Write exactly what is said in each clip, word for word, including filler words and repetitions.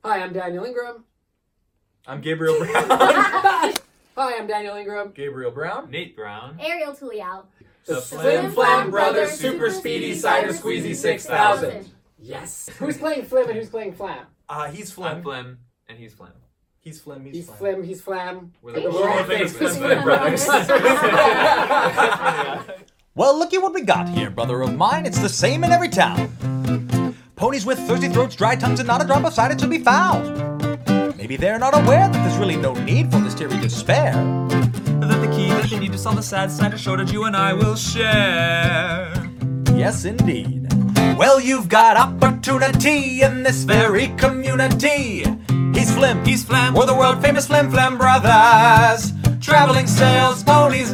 Hi, I'm Daniel Ingram. I'm Gabriel Brown. Hi, I'm Daniel Ingram. Gabriel Brown. Nate Brown. Ariel Tuliao. The Flim Flam Brothers Super Speedy Cider Squeezy six thousand. Yes. Who's playing Flim and who's playing Flam? Uh, he's I'm Flim. Flim, and he's Flim. He's Flim. He's, He's Flim. Flim, he's Flam. We're The the world world famous famous Flim Flim Brothers. Brothers. Well, looky what we got here, brother of mine. It's the same in every town. Ponies with thirsty throats, dry tongues, and not a drop of cider to be found. Maybe they're not aware that there's really no need for this teary despair. That the key that they need to solve the sad cider shortage you and I will share. Yes, indeed. Well, you've got opportunity in this very community. He's Flim, He's Flam. we're the world famous Flim Flam Brothers. Traveling sales, ponies,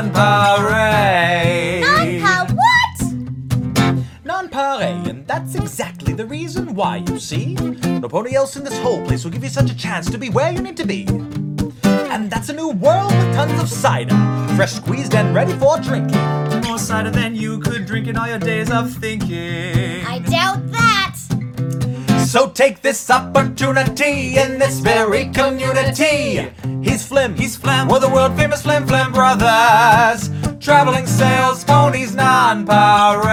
non-pare. Non-pa what? Non-pare, and that's exactly the reason why, you see. No pony else in this whole place will give you such a chance to be where you need to be. And that's a new world with tons of cider, fresh squeezed and ready for drinking. More cider than you could drink in all your days of thinking. I doubt that. So take this opportunity in this very community. He's Flim, He's Flam. we're the world famous Flim Flam Brothers. Traveling sales, ponies, non-pare.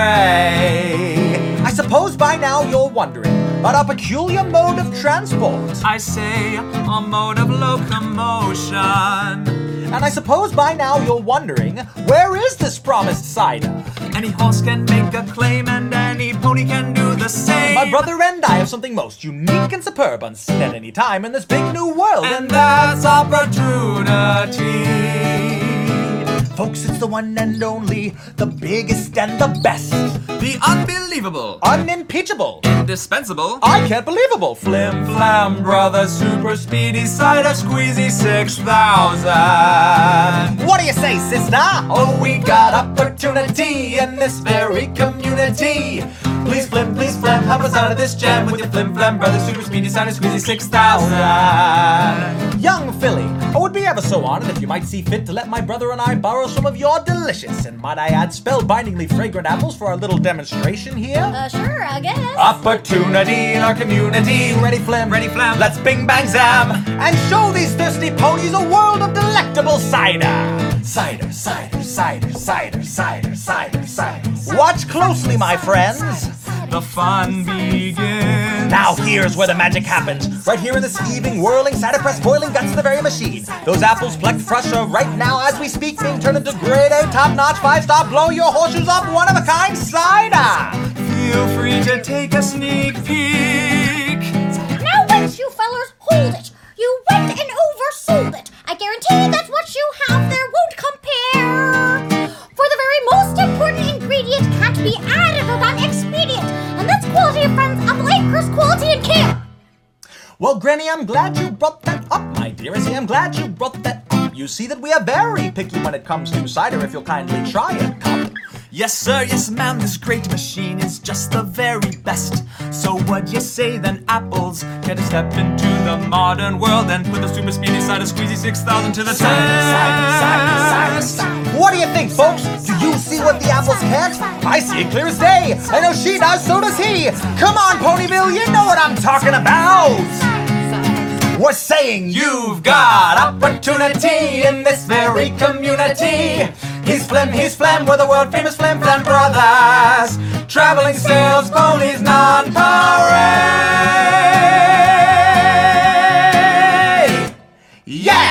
I suppose by now you're wondering about our peculiar mode of transport. I say a mode of locomotion. And I suppose by now you're wondering, where is this promised cider? Any horse can make a claim and any pony can do the same. My brother and I have something most unique and superb unseen at any time in this big new world. And that's opportunity. Folks, it's the one and only, the biggest and the best. The unbelievable. Unimpeachable. Indispensable. I can't believable. Flim Flam Brothers Super Speedy Cider Squeezy six thousand. What do you say, sister? Oh, we got opportunity in this very community. Please Flim, please Flam, help us out of this jam with your Flim Flam Brothers Super Speedy Cider Squeezy six thousand. Young Philly, I would be ever so honored if you might see fit to let my brother and I borrow some of your delicious and, might I add, spellbindingly fragrant apples for our little demonstration here. Uh, sure, I guess. Opportunity in our community. Ready, Flim? Ready, Flam. Let's bing, bang, zam. And show these thirsty ponies a world of delectable cider. Cider, cider, cider, cider, cider, cider, cider. Watch closely, my friends. The fun begins. Now here's where the magic happens. Right here in this heaving, whirling, cider press, boiling guts of the very machine. Those apples plucked fresh are right now, as we speak, being turned into grade A, top-notch, five-star, blow your horseshoes up, one-of-a-kind cider. Feel free to take a sneak peek. Now wait, you fellers, hold it. You went and oversold it. I guarantee that what you have there won't compare. For the very most important ingredient can't be added or done expedient. And that's quality of friends, of acres, quality and care. Well, Granny, I'm glad you brought that up, my dear. I say I'm glad you brought that up. You see that we are very picky when it comes to cider, if you'll kindly try a cup. Yes, sir, yes, ma'am, this great machine is just the very best. So what you say then, apples? Get a step into the modern world and put the super speedy cider squeezy six thousand to the test. What do you think, folks? Do you see what the apples can't? I see it clear as day. I know she does, so does he. Come on, Ponyville, you know what I'm talking about. We're saying you've got opportunity in this very community. He's Flim, he's Flam, we're the world famous Flim Flam Brothers. Traveling sales, ponies, non-pare. Yeah!